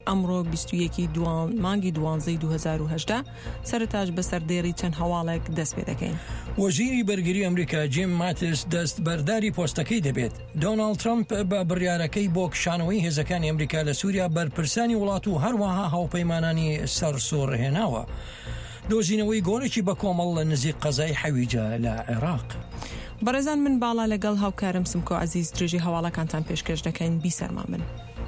ئەمڕۆ 21 مانگی 12 2018 سەرتاش بە سەردێڕی چەند هەواڵێک دەست پێ دەکەین. وەزیری بەرگری ئەمریکا جیم ماتیس دەست بەرداری پۆستەکەی دەبێت. دۆناڵد ترامپ بە بڕیارەکەی بۆ کشانەوەی هێزەکانی ئەمریکا لە سووریا بەرپرسانی وڵات و هەروەها هاوپەیمانانی سەرسوڕهێناوە. دۆزینەوەی گۆرێکی بە کۆمەڵ لە نزیک قەزای حەویجە لە عێراق. بەڕێزان من باڵا لەگەڵ هاوکارم سمکۆ عەزیز درێژی هەواڵەکانتان پێشکەش دەکەین، بیسەرمان من.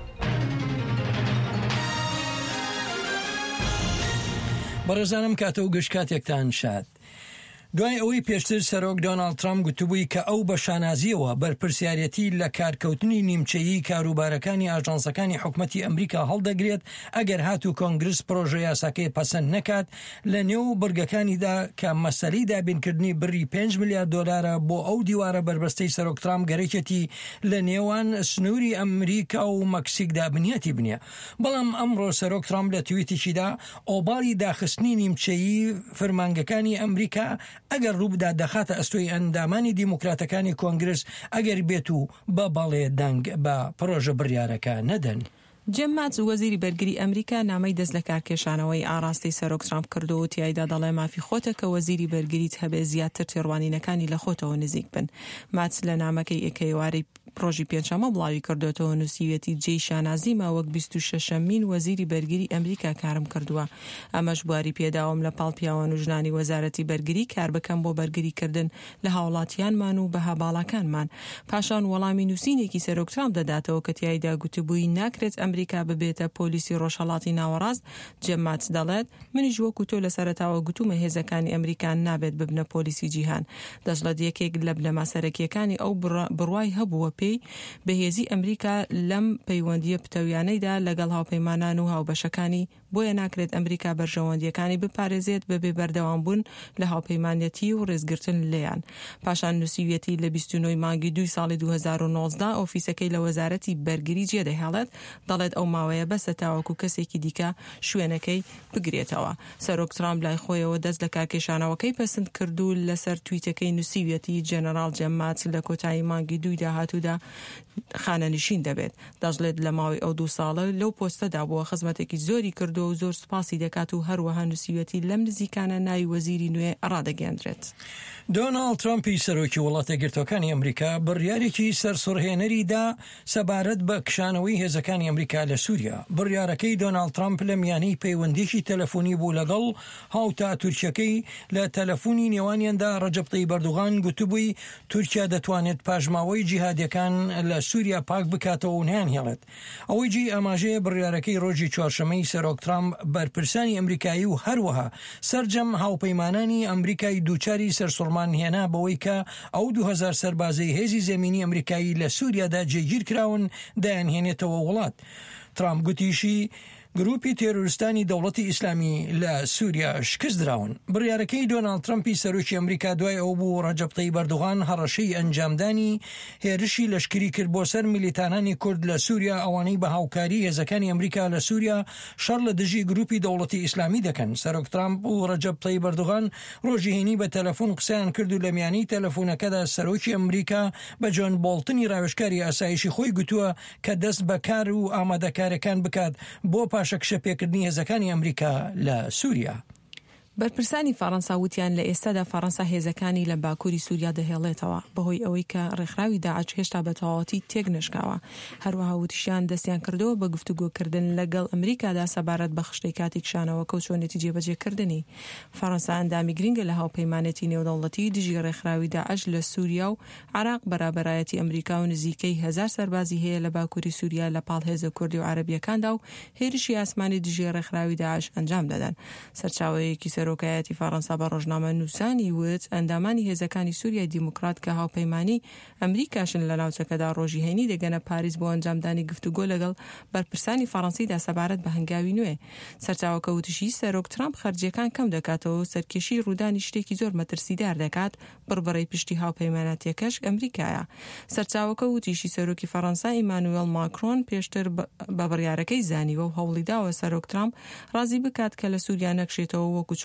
بەڕێزانم کاتە و گەشت کاتێکتان شاد. دوای ئەوەی پێشتر سەرۆک دۆناڵد ترامپ گوتبووی کە ئەو بە شانازیەوە بەرپرسیارەتی لە کارکەوتنی نیمچەیی کاروبارەکانی ئاژانسەکانی حکومەتی ئەمریکا هەڵدەگرێت ئەگەر هاتوو کۆنگرس پرۆژە یاساکەی پەسەند نەکات لە نێو بڕگەکانیدا کە مەسەلەی دابینکردنی بڕی 5 ملیارد دۆلارە بۆ ئەو دیوارە بربەستەی سەرۆک ترامپ گەڕێکێتی لە نێوان سنووری ئەمریکا و مەکسیکدا بنیاتی بنیە. بەڵام ئەمڕۆ سەرۆک ترامپ لە تویتێکیدا ئۆباڵی داخستنی نیمچەیی فەرمانگەکانی ئەمریکا ئەگەر ڕووبدا دەخاتە ئەستۆی ئەندامانی دیموکراتەکانی کۆنگرس ئەگەر بێت و بە بەڵێ دەنگ بە پرۆژە بڕیارەکە نەدەن. جیم ماتیس وەزیری بەرگری ئەمریکا نامەی دەست لە کارکێشانەوەی ئاراستی سەرۆک ترامپ کردو و تیایدا دەڵێ مافی خۆتە کە وەزیری بەرگریت هەبێ زیاتر تێڕوانینەکانی لە خۆتەوە نزیک بن. ماتیس لە نامەکەی ئەکەیواری ڕۆژی پێنجشەمە بڵاوی کردوێتەوە نووسیوێتی جێی شانازی ماوەک 26مین وەزیری بەرگری ئەمریکا کارم کردووە. ئەمەش بواری پێداوم لە پاڵ پیاوە نوژنانی وەزارەتی بەرگری کار بکەم بۆ بەرگریکردن لە هاوڵاتیانمان و بەها باڵەکانمان. پاشان وەڵامی نووسینێکی سەرۆک ترامپ دەداتەوە کە تیایدا گوتبووی ناکرێت ئەمریکا ببێتە پۆلیسی ڕۆژهەڵاتی ناوەڕاست. جیم ماتیس دەڵێت منیش وەکو تۆ لە سەرەتاوە گوتومە هێزەکانی ئەمریکان نابێت ببنە پۆلیسی جیهان. دەژڵەت یەکێک لە بنەما سەرەکیەکانی ئەو بڕوای هەبووە پێی بەهێزی ئەمریکا لەم پەیوەندیە پتەویانەیدا لەگەڵ هاوپەیمانان و هاوبەشەکانی بۆیە ناکرێت ئەمریکا بەرژەوەندیەکانی بپارێزێت بەبێ بەردەوام بوون لە هاوپەیمانەتی و ڕێزگرتن لێیان. پاشان نووسیوێتی لە 29 مانگی 2 ساڵی 2019 ئۆفیسەکەی لە وەزارەتی بەرگری جێدەهێڵێت دەڵێت ئەو ماوەیە بەسە تاوەکو کەسێکی دیکە شوێنەکەی بگرێتەوە. سەرۆک ترامپ لای خۆیەوە دەست لە کارکێشانەوەکەی پەسەند کردو لەسەر تویتەکەی نووسیوێتی جەنەرال جیم ماتیس لە کۆتایی مانگی 2 داهاتوودا خانەنشین دەبێت. دەژڵێت لە ماوەی ئەو 2 ساڵە لەو پۆستەدا بووە خزمەتێکی زۆری کردو و زۆر سوپاسی دەکات و هەروەها نووسیوێتی لەم نزیکانە ناوی وەزیری نوێ ڕادەگەاندرێت. دۆناڵد ترامپی سەرۆکی وڵاتە گرتوەکانی ئەمریکا بڕیارێکی سەرسوڕهێنەریدا سەبارەت بە کشانەوەی هێزەکانی ئەمریکا لە سووریا. بڕیارەکەی دۆناڵد ترامپ لە میانەی پەیوەندیشی تەلەفۆنی بوو لەگەڵ هاوتا تورکیەکەی لە تەلەفۆنی نێوانیاندا ڕەجەب تەیب ئەردوغان گوتبووی تورکیا دەتوانێت پاژماوەی جیهادیەکان لە سووریا پاک بکاتەوە و نیان هێڵێت. ئەوەی جی ئاماژەیە بڕیارەکەی ڕۆژی چوارشەمەی سەرۆک ترامپ بەرپرسانی ئەمریکایی و هەروەها سەرجەم هاوپەیمانانی ئەمریکای دووچاری سەرسوڕمان هێنا بەوەی کە ئەو 2000 سەربازەی هێزی زەمینی ئەمریکایی لە سووریادا جێگیر کراون دایانهێنێتەوە وڵات. ترامپ گوتیشی گروپی تێرۆریستانی دەوڵەتی ئیسلامی لە سووریا شکست دراون. بڕیارەکەی دۆناڵد ترامپی سەرۆکی ئەمریکا دوای ئەو بوو ڕەجەب تەیب ئەردوغان هەڕەشەی ئەنجامدانی هێرشی لەشکری کرد بۆ سەر میلیتانانی کورد لە سووریا ئەوانەی بە هاوکاری هێزەکانی ئەمریکا لە سووریا شەڕ لە دژی گروپی دەوڵەتی ئیسلامی دەکەن. سەرۆک ترامپ و ڕەجەب تەیب ئەردوغان ڕۆژی هێنی بە تەلەفۆن قسەیان کرد و لە میانەی تەلەفۆنەکەدا سەرۆکی ئەمریکا بە جۆن بۆڵتنی ڕاوێژکاری ئاسایشی خۆی گوتووە کە دەست بەکار و ئامادەکاریەکان بکات بۆ پاشەکشە پێکردنی هێزەکانی ئەمریکا لە سووریا. بەرپرسانی فەڕەنسا وتیان لە ئێستادا فەڕەنسا هێزەکانی لە باکووری سووریا دەهێڵێتەوە بەهۆی ئەوەی کە ڕێکخراوی داعش هێشتا بە تەواوەتی تێک نشکاوە. هەروەها وتیشیان دەستیان کردەوە بە گفتوگۆکردن لەگەڵ ئەمریکادا سەبارەت بە خشتەی کاتی کشانەوەکە و چۆنێتی جێبەجێکردنی. فەڕەنسا ئەندامی گرنگە لە هاوپەیمانێتی نێودەوڵەتی دژی ڕێکخراوی داعش لە سووریا و عێراق بەرابەرایەتی ئەمریکا و نزیکەی 1000 سەربازی هەیە لە باکووری سووریا لە پاڵ هێزە کوردی و عەرەبیەکاندا و هێرشی ئاسمانی دژی ڕێکخراوی داعش ئەنجام دەدەن. سەرچاوەیەکی سەرۆکایەتی فەڕەنسا بە ڕۆژنامە نووسانی وت ئەندامانی هێزەکانی سووریای دیموکرات کە هاوپەیمانی ئەمریکاشن لە ناوچەکەدا ڕۆژی هەینی دەگەنە پاریس بۆ ئەنجامدانی گفتوگۆ لەگەڵ بەرپرسانی فەڕەنسیدا سەبارەت بە هەنگاوی نوێ. سەرچاوەکە وتشی سەرۆک ترامپ خەرجیەکان کەم دەکاتەوە و سەرکێشی ڕوودانی شتێکی زۆر مەترسیدار دەکات بڕبڕی پشتی هاوپەیمانەتیەکەش ئەمریکایە. سەرچاوەکە وتیشی سەرۆکی فەڕەنسا ئیمانوئێل ماکرۆن پێشتر بە بڕیارەکەی زانیوە و هەوڵی داوە سەرۆک ترامپ ڕازی بکات کە لە سووریا نەکشێتەوە وەکو چۆن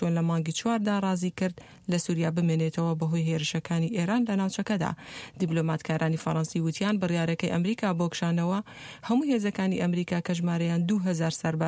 واشنگتن لە مانگی 4دا ڕازی کرد لە سووریا بمێنێتەوە بەهۆی هێرشەکانی ئێران لە ناوچەکەدا. دیبلۆماتکارانی فەڕەنسی وتیان بڕیارەکەی ئەمریکا بۆ کشانەوە هەموو هێزەکانی ئەمریکا کە ژمارەیان 2000 سەرباز